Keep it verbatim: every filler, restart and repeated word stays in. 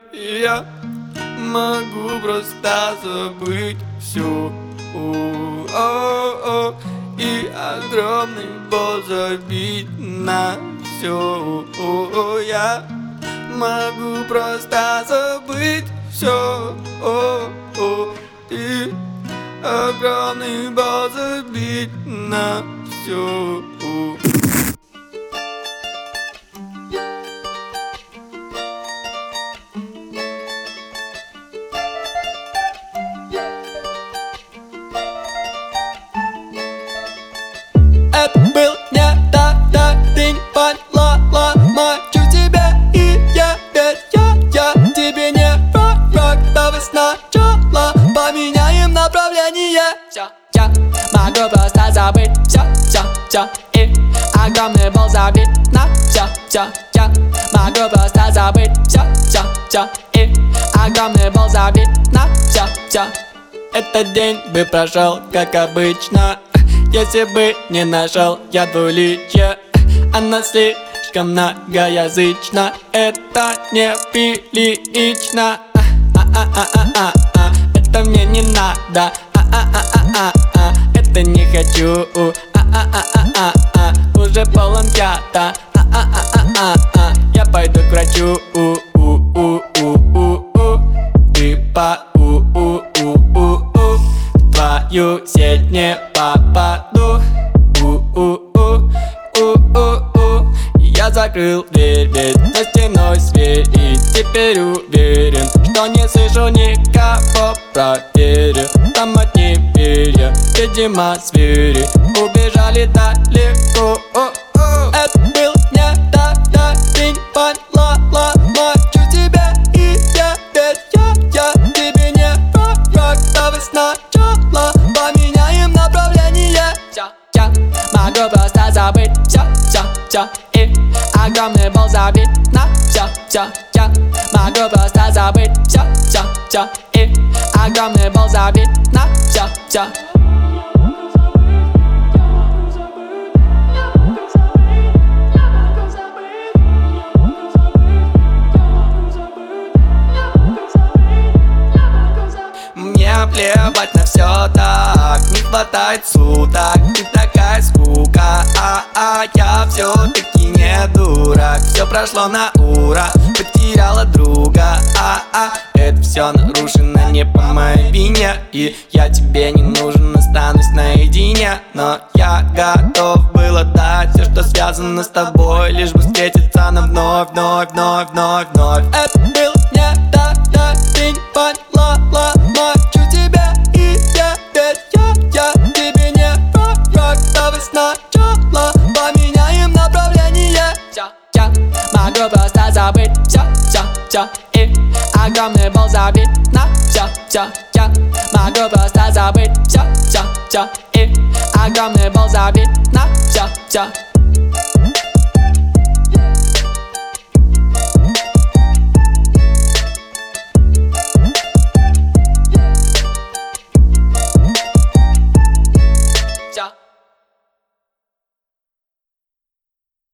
И я могу просто забыть все. И огромный бол забить на все. Я могу просто забыть все. И огромный бол забить на все. Это был не тогда, ты не поняла, мочу тебя, и я ведь я, я тебе не пророк. Давай сначала поменяем направление. Все, я могу просто забыть все, все, все. И огромный бол забить на все, все. Я могу просто забыть все, все, все. И огромный бол забить на все, все. Этот день бы прошел как обычно, если бы не нашел я двуличие. Она слишком многоязычна, это неприлично. А-а-а-а-а-а, это мне не надо. А-а-а-а-а-а, это не хочу. А-а-а-а-а-а, уже полон яда. А-а-а-а-а-а, я пойду к врачу. У-у-у-у-у-у, ты по у-у-у-у-у, в твою сеть не попаду. У-у-у-у-у-у, я закрыл дверь, ведь за стеной свет. И теперь уверен, что не слышу никого. Проверю, там одни перья, видимо звери убежали далеко. Это был не тогда, ты не поняла, мочу тебя, и я ведь я, я тебе не пророк. Давай сначала поменяем направление. Все, я могу просто забыть все, все, все. И огромный бол забить на все, все. Я могу просто забыть все, все, все. И огромный бол забить на все, все. Мне плевать на все так, не хватает суток, ты такая скука. А-а, я все-таки не дурак, все прошло на ура, потеряла друга. А-а, это все нарушено не по моей вине, и я тебе не нужен, останусь наедине. Но я готов был отдать все, что связано с тобой, лишь бы встретиться нам вновь, вновь, вновь, вновь, вновь. Это был не тогда, ты не поняла, мочу тебя, и я ведь я, я тебе не пророк. Давай сначала поменяем направление. Все, я могу просто забыть все, все, все. И огромный бол забить на все, все. Я могу просто забыть все, все, все. И огромный бол забить на все, все.